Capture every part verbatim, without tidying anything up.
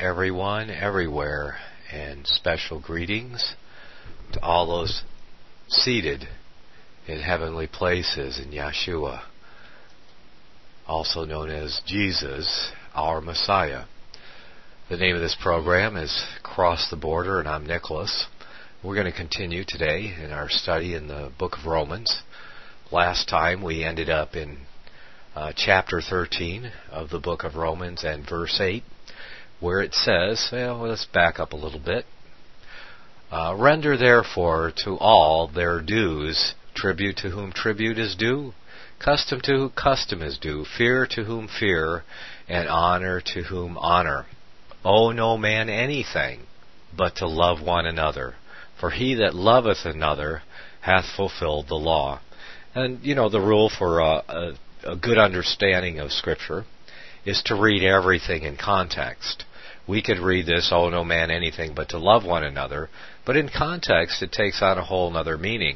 everyone, everywhere, and special greetings to all those seated in heavenly places in Yeshua, also known as Jesus, our Messiah. The name of this program is Cross the Border, and I'm Nicholas. We're going to continue today in our study in the book of Romans. Last time we ended up in uh, chapter thirteen of the book of Romans and verse eight, where it says, well, let's back up a little bit. Uh, Render therefore to all their dues, tribute to whom tribute is due, custom to whom custom is due, fear to whom fear, and honor to whom honor. Owe no man anything but to love one another, for he that loveth another hath fulfilled the law. And, you know, the rule for uh, a, a good understanding of Scripture is to read everything in context. We could read this, owe no man anything but to love one another, but in context it takes on a whole other meaning.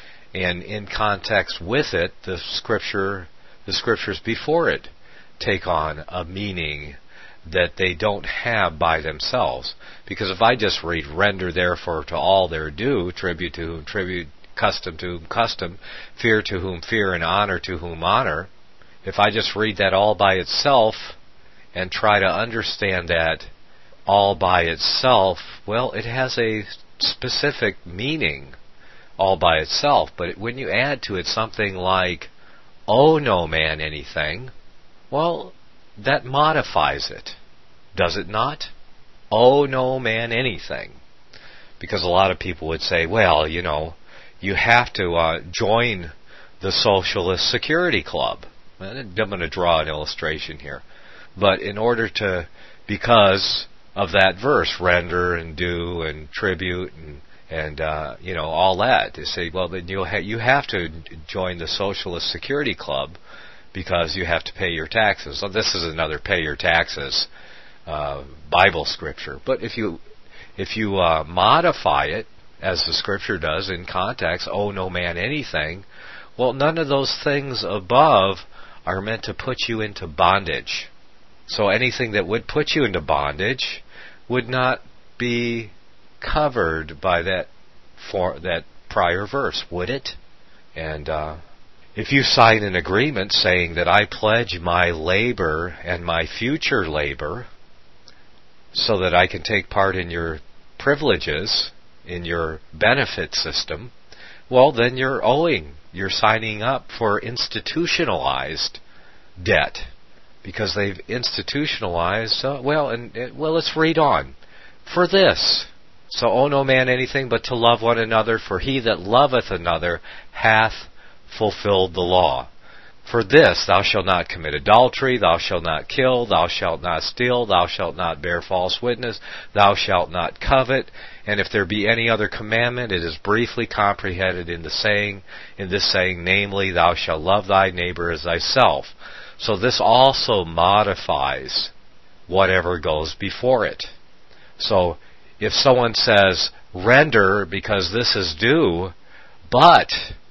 And in context with it, the Scripture, the Scriptures before it take on a meaning that they don't have by themselves. Because if I just read, render therefore to all their due, tribute to whom tribute, custom to whom custom, fear to whom fear, and honor to whom honor, if I just read that all by itself and try to understand that all by itself, well, it has a specific meaning all by itself. But when you add to it something like, owe no man anything, well, that modifies it, does it not? Owe no man anything. Because a lot of people would say, well, you know, you have to uh, join the Socialist Security Club. I'm going to draw an illustration here. But in order to, because of that verse, render and do and tribute and, and uh, you know, all that, they say, well, then you'll ha- you have to join the Socialist Security Club because you have to pay your taxes. So this is another pay your taxes uh, Bible scripture. But if you if you uh, modify it, as the Scripture does in context, owe no man anything, well, none of those things above are meant to put you into bondage. So anything that would put you into bondage would not be covered by that for that prior verse, would it? And uh, if you sign an agreement saying that I pledge my labor and my future labor so that I can take part in your privileges, in your benefit system, well, then you're owing. You're signing up for institutionalized debt because they've institutionalized, uh, well, and uh, well, let's read on. For this, so owe no man anything but to love one another, for he that loveth another hath fulfilled the law. For this, thou shalt not commit adultery, thou shalt not kill, thou shalt not steal, thou shalt not bear false witness, thou shalt not covet. And if there be any other commandment, it is briefly comprehended in the saying, in this saying, namely, thou shalt love thy neighbor as thyself. So this also modifies whatever goes before it. So if someone says, render because this is due, but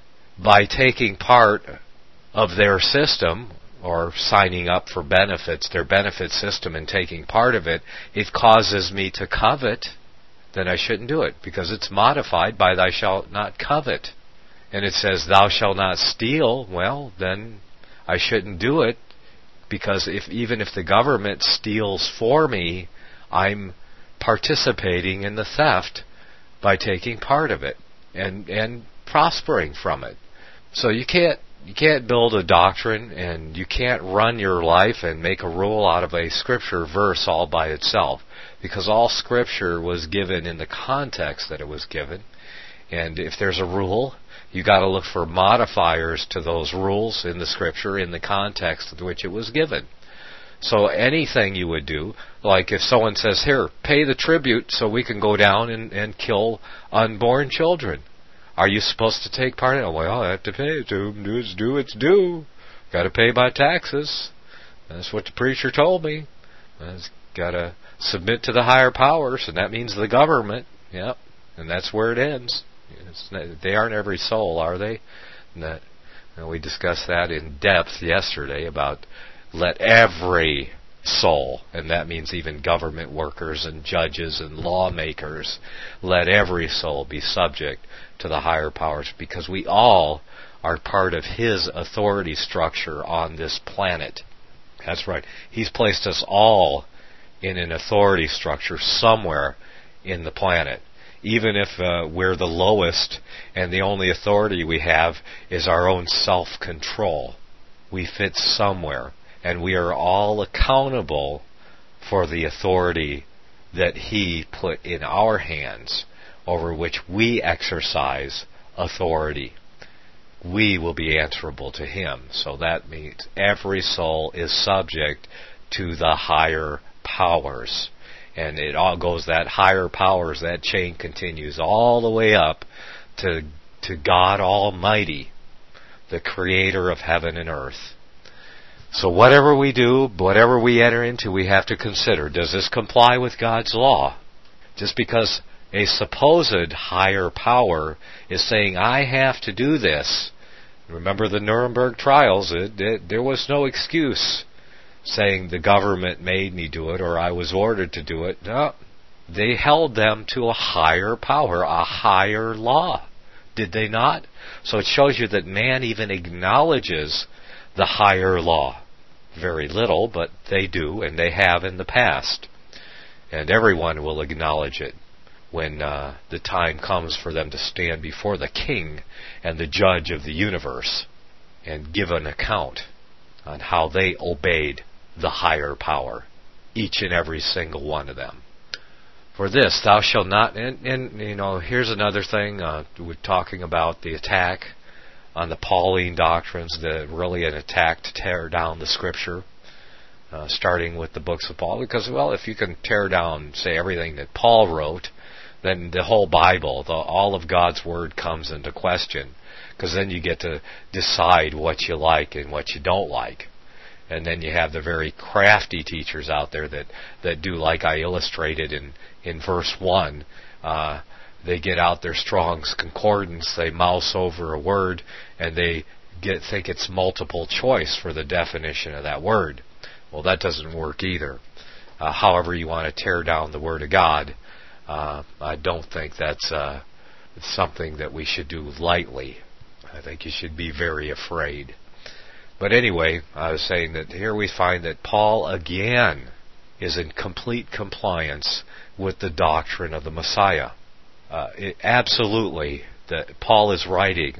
by taking part of their system, or signing up for benefits, their benefit system, and taking part of it, it causes me to covet, then I shouldn't do it, because it's modified by thou shalt not covet. And it says thou shalt not steal, well, then I shouldn't do it, because if even if the government steals for me, I'm participating in the theft by taking part of it and and prospering from it. So you can't You can't build a doctrine, and you can't run your life and make a rule out of a Scripture verse all by itself, because all Scripture was given in the context that it was given. And if there's a rule, you got to look for modifiers to those rules in the Scripture in the context in which it was given. So anything you would do, like if someone says, here, pay the tribute so we can go down and, and kill unborn children. Are you supposed to take part in it? Well, I have to pay it to whom it's due, it's due. Got to pay my taxes. That's what the preacher told me. I've got to submit to the higher powers, and that means the government. Yep, and that's where it ends. It's not, they aren't every soul, are they? And that, and we discussed that in depth yesterday about let every soul, and that means even government workers and judges and lawmakers. Let every soul be subject to the higher powers, because we all are part of His authority structure on this planet. That's right. He's placed us all in an authority structure somewhere in the planet. Even if uh, we're the lowest and the only authority we have is our own self-control, we fit somewhere. And we are all accountable for the authority that He put in our hands, over which we exercise authority. We will be answerable to Him. So that means every soul is subject to the higher powers. And it all goes, that higher powers, that chain continues all the way up to, to God Almighty, the Creator of heaven and earth. So whatever we do, whatever we enter into, we have to consider, does this comply with God's law? Just because a supposed higher power is saying, I have to do this. Remember the Nuremberg trials, it, it, there was no excuse saying the government made me do it or I was ordered to do it. No, they held them to a higher power, a higher law. Did they not? So it shows you that man even acknowledges the higher law. Very little, but they do, and they have in the past. And everyone will acknowledge it when uh, the time comes for them to stand before the King and the Judge of the universe and give an account on how they obeyed the higher power, each and every single one of them. For this, thou shalt not, and, and you know, here's another thing, uh, we're talking about the attack on the Pauline doctrines, the really an attack to tear down the Scripture, uh, starting with the books of Paul. Because, well, if you can tear down, say, everything that Paul wrote, then the whole Bible, the, all of God's Word comes into question. Because then you get to decide what you like and what you don't like. And then you have the very crafty teachers out there that, that do, like I illustrated in, in verse one, uh, they get out their Strong's Concordance, they mouse over a word, and they get think it's multiple choice for the definition of that word. Well, that doesn't work either. Uh, however you want to tear down the Word of God, uh, I don't think that's uh, something that we should do lightly. I think you should be very afraid. But anyway, I was saying that here we find that Paul again is in complete compliance with the doctrine of the Messiah. Uh, it, absolutely, that Paul is writing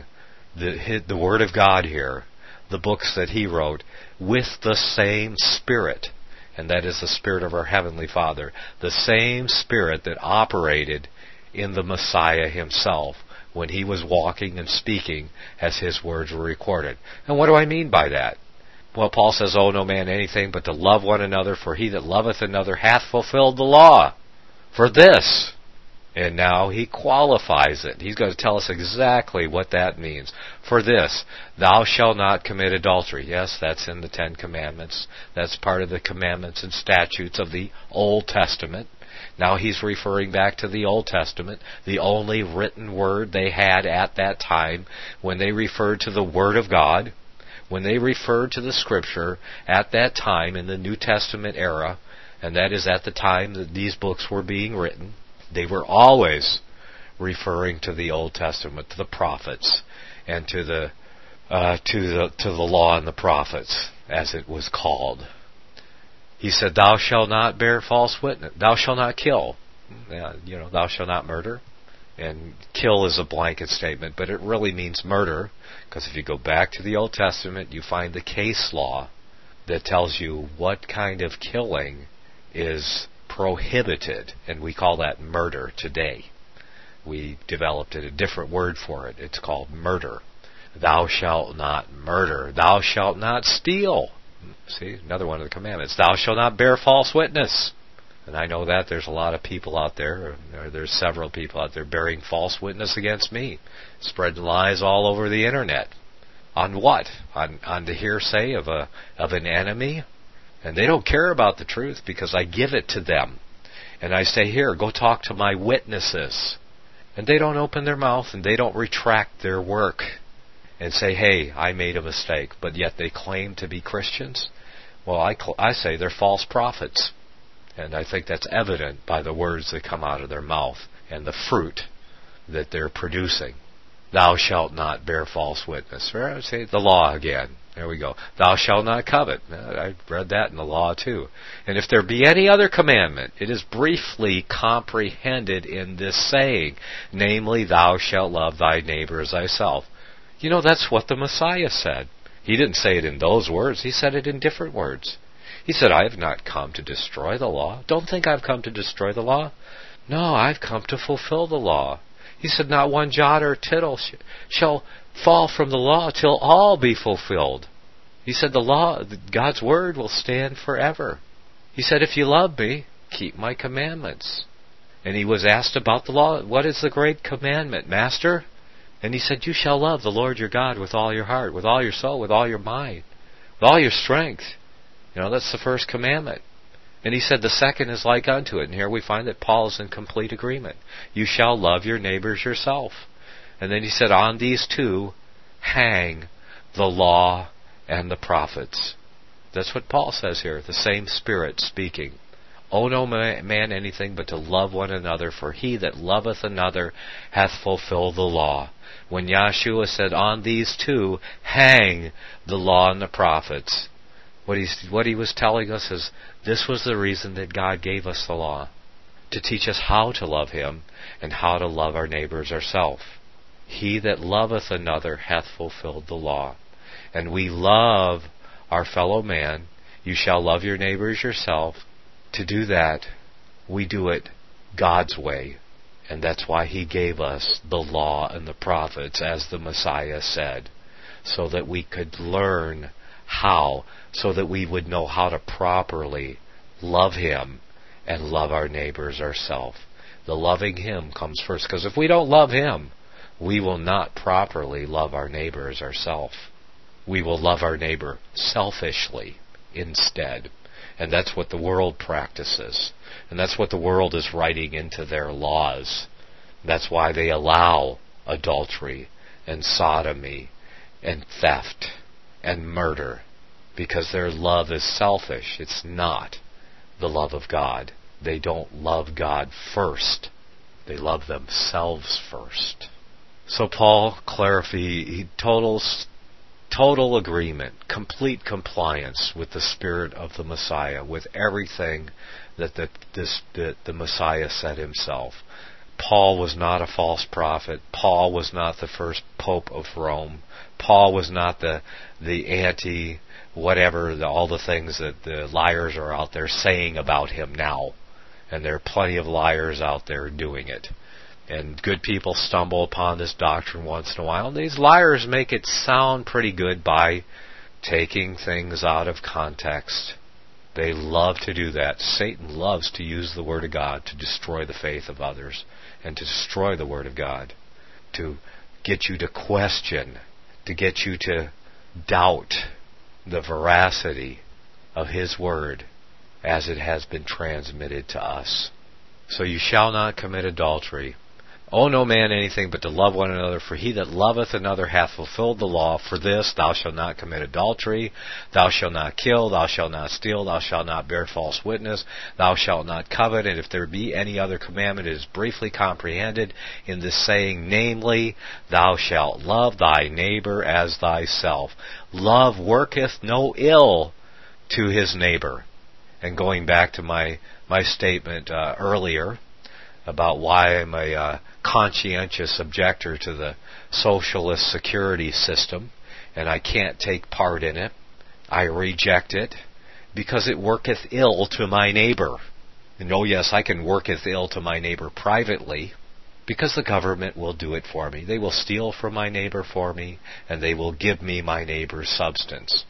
the the Word of God here, the books that he wrote, with the same Spirit, and that is the Spirit of our Heavenly Father, the same Spirit that operated in the Messiah Himself when He was walking and speaking as His words were recorded. And what do I mean by that? Well, Paul says, owe no man anything but to love one another, for he that loveth another hath fulfilled the law. For this. And now he qualifies it. He's going to tell us exactly what that means. For this, thou shalt not commit adultery. Yes, that's in the Ten Commandments. That's part of the commandments and statutes of the Old Testament. Now he's referring back to the Old Testament, the only written word they had at that time when they referred to the Word of God, when they referred to the Scripture at that time in the New Testament era, and that is at the time that these books were being written. They were always referring to the Old Testament, to the prophets, and to the uh, to the to the law and the prophets, as it was called. He said, "Thou shalt not bear false witness. Thou shalt not kill." Yeah, you know, thou shalt not murder. And kill is a blanket statement, but it really means murder, because if you go back to the Old Testament, you find the case law that tells you what kind of killing is prohibited, and we call that murder today. We developed a different word for it. It's called murder. Thou shalt not murder. Thou shalt not steal. See, another one of the commandments. Thou shalt not bear false witness. And I know that there's a lot of people out there, or there's several people out there bearing false witness against me, spreading lies all over the internet. On what? On on the hearsay of a of an enemy? And they don't care about the truth because I give it to them. And I say, here, go talk to my witnesses. And they don't open their mouth and they don't retract their work and say, hey, I made a mistake. But yet they claim to be Christians. Well, I, cl- I say they're false prophets. And I think that's evident by the words that come out of their mouth and the fruit that they're producing. Thou shalt not bear false witness. Or say the law again. There we go. Thou shalt not covet. I read that in the law too. And if there be any other commandment, it is briefly comprehended in this saying, namely, thou shalt love thy neighbor as thyself. You know, that's what the Messiah said. He didn't say it in those words. He said it in different words. He said, I have not come to destroy the law. Don't think I've come to destroy the law. No, I've come to fulfill the law. He said, not one jot or tittle sh- shall fall from the law till all be fulfilled. He said, the law, God's word will stand forever. He said, if you love me, keep my commandments. And he was asked about the law. What is the great commandment, Master? And he said, you shall love the Lord your God with all your heart, with all your soul, with all your mind, with all your strength. You know, that's the first commandment. And he said the second is like unto it. And here we find that Paul is in complete agreement. You shall love your neighbors yourself. And then he said, on these two hang the law and the prophets. That's what Paul says here, the same Spirit speaking. Owe no man anything but to love one another, for he that loveth another hath fulfilled the law. When Yahshua said, on these two hang the law and the prophets, What, he's, what he was telling us is this was the reason that God gave us the law, to teach us how to love Him and how to love our neighbors ourselves. He that loveth another hath fulfilled the law. And we love our fellow man. You shall love your neighbors yourself. To do that, we do it God's way. And that's why He gave us the law and the prophets, as the Messiah said, so that we could learn how, so that we would know how to properly love Him and love our neighbors ourselves. The loving Him comes first, because if we don't love Him, we will not properly love our neighbors ourselves. We will love our neighbor selfishly instead. And that's what the world practices. And that's what the world is writing into their laws. That's why they allow adultery and sodomy and theft and murder, because their love is selfish. It's not the love of God. They don't love God first. They love themselves first. So Paul clarifies, he totals total agreement, complete compliance with the Spirit of the Messiah, with everything that the, this, that the Messiah said himself. Paul was not a false prophet. Paul was not the first Pope of Rome. Paul was not the the anti whatever, the, all the things that the liars are out there saying about him now. And there are plenty of liars out there doing it. And good people stumble upon this doctrine once in a while. And these liars make it sound pretty good by taking things out of context. They love to do that. Satan loves to use the Word of God to destroy the faith of others and to destroy the Word of God, to get you to question, to get you to doubt the veracity of His Word as it has been transmitted to us. So you shall not commit adultery. Owe no man anything but to love one another, for he that loveth another hath fulfilled the law. For this, thou shalt not commit adultery, thou shalt not kill, thou shalt not steal, thou shalt not bear false witness, thou shalt not covet. And if there be any other commandment, it is briefly comprehended in this saying, namely, thou shalt love thy neighbor as thyself. Love worketh no ill to his neighbor. And going back to my, my statement uh, earlier, about why I'm a uh, conscientious objector to the socialist security system, and I can't take part in it. I reject it because it worketh ill to my neighbor. And oh yes, I can worketh ill to my neighbor privately, because the government will do it for me. They will steal from my neighbor for me, and they will give me my neighbor's substance.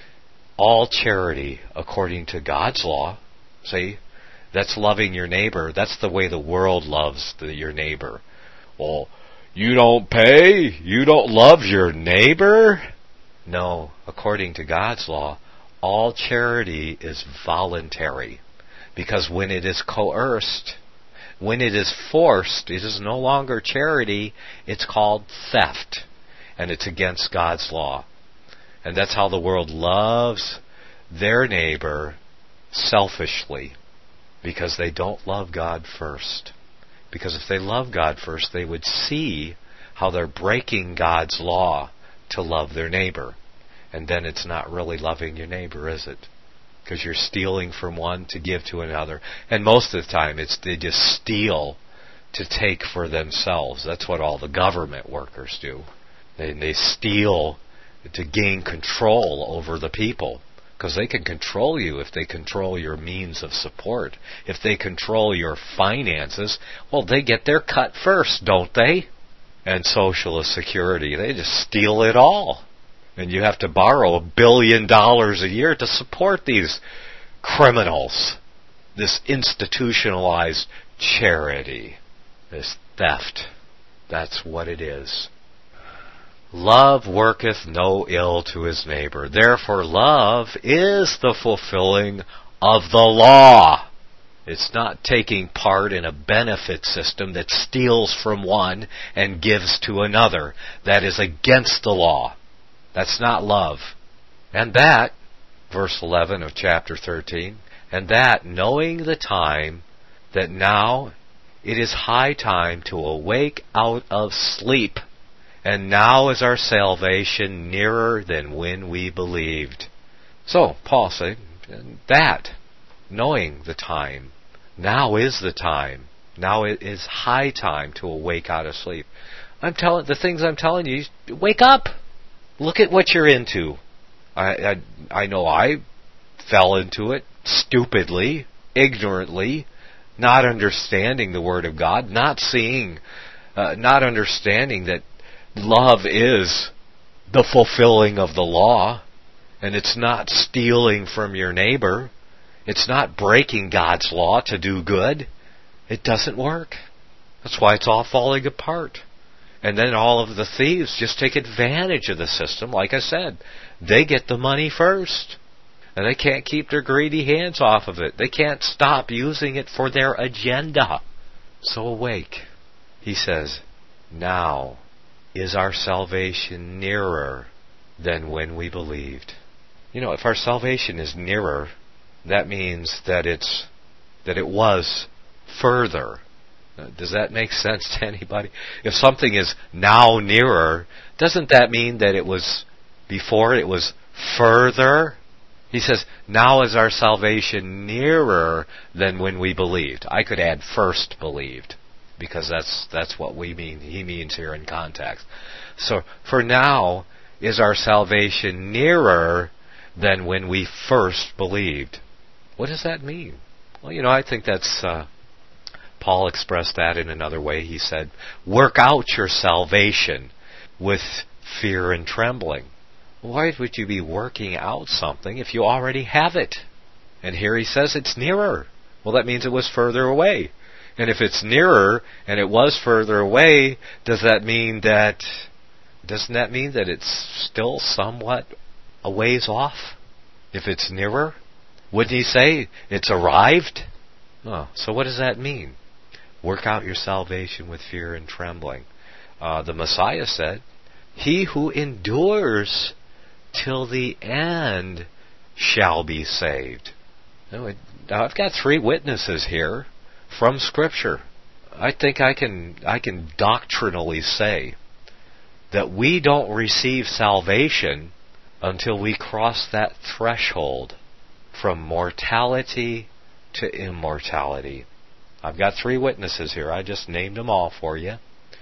All charity, according to God's law, see, that's loving your neighbor. That's the way the world loves the, your neighbor. Well, you don't pay? You don't love your neighbor? No, according to God's law, all charity is voluntary. Because when it is coerced, when it is forced, it is no longer charity. It's called theft. And it's against God's law. And that's how the world loves their neighbor selfishly because they don't love God first. Because if they love God first, they would see how they're breaking God's law to love their neighbor. And then it's not really loving your neighbor, is it? Because you're stealing from one to give to another. And most of the time, it's they just steal to take for themselves. That's what all the government workers do. They, they steal to gain control over the people. Because they can control you if they control your means of support. If they control your finances, well, they get their cut first, don't they? And Social Security, they just steal it all. And you have to borrow a billion dollars a year to support these criminals. This institutionalized charity. This theft. That's what it is. Love worketh no ill to his neighbor. Therefore, love is the fulfilling of the law. It's not taking part in a benefit system that steals from one and gives to another. That is against the law. That's not love. And that, verse eleven of chapter thirteen, and that, knowing the time, that now it is high time to awake out of sleep, and now is our salvation nearer than when we believed. So, Paul said, that, knowing the time, now is the time. Now it is high time to awake out of sleep. I'm telling the things I'm telling you, wake up. Look at what you're into. I, I I know I fell into it stupidly, ignorantly, not understanding the Word of God, not seeing, uh, not understanding that love is the fulfilling of the law, and it's not stealing from your neighbor. It's not breaking God's law to do good. It doesn't work. That's why it's all falling apart. And then all of the thieves just take advantage of the system. Like I said, they get the money first. And they can't keep their greedy hands off of it. They can't stop using it for their agenda. So awake. He says, now is our salvation nearer than when we believed. You know, if our salvation is nearer, that means that it's that it was further. Does that make sense to anybody? If something is now nearer, doesn't that mean that it was before it was further? He says, now is our salvation nearer than when we believed. I could add first believed, because that's that's what we mean. He means here in context. So, for now is our salvation nearer than when we first believed. What does that mean? Well, you know, I think that's... Uh, Paul expressed that in another way. He said, work out your salvation with fear and trembling. Why would you be working out something if you already have it? And here he says it's nearer. Well, that means it was further away. And if it's nearer and it was further away, does that mean that, doesn't that mean that it's still somewhat a ways off? If it's nearer? Wouldn't he say it's arrived? Oh, so what does that mean? Work out your salvation with fear and trembling. Uh, the Messiah said, he who endures till the end shall be saved. Now, I've got three witnesses here from Scripture. I think I can I can doctrinally say that we don't receive salvation until we cross that threshold from mortality to immortality. I've got three witnesses here. I just named them all for you.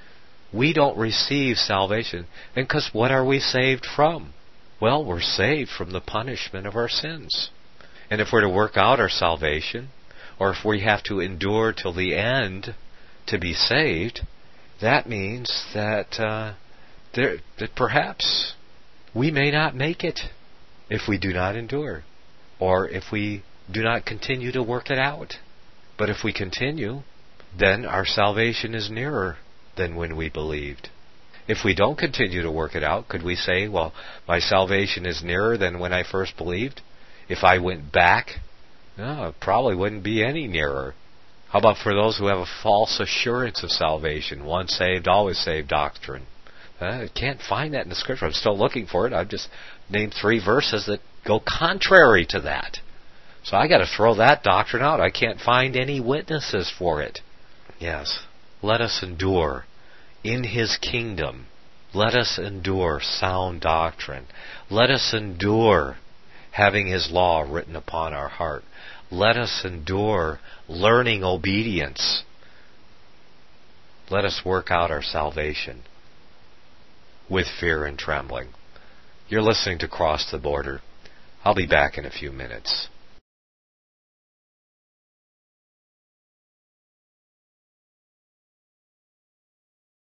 We don't receive salvation. And because what are we saved from? Well, we're saved from the punishment of our sins. And if we're to work out our salvation, or if we have to endure till the end to be saved, that means that, uh, there, that perhaps we may not make it if we do not endure, or if we do not continue to work it out. But if we continue, then our salvation is nearer than when we believed. If we don't continue to work it out, could we say, well, my salvation is nearer than when I first believed? If I went back, no, it probably wouldn't be any nearer. How about for those who have a false assurance of salvation? Once saved, always saved doctrine. I can't find that in the Scripture. I'm still looking for it. I've just named three verses that go contrary to that. So I got to throw that doctrine out. I can't find any witnesses for it. Yes, let us endure in His kingdom. Let us endure sound doctrine. Let us endure having His law written upon our heart. Let us endure learning obedience. Let us work out our salvation with fear and trembling. You're listening to Cross the Border. I'll be back in a few minutes.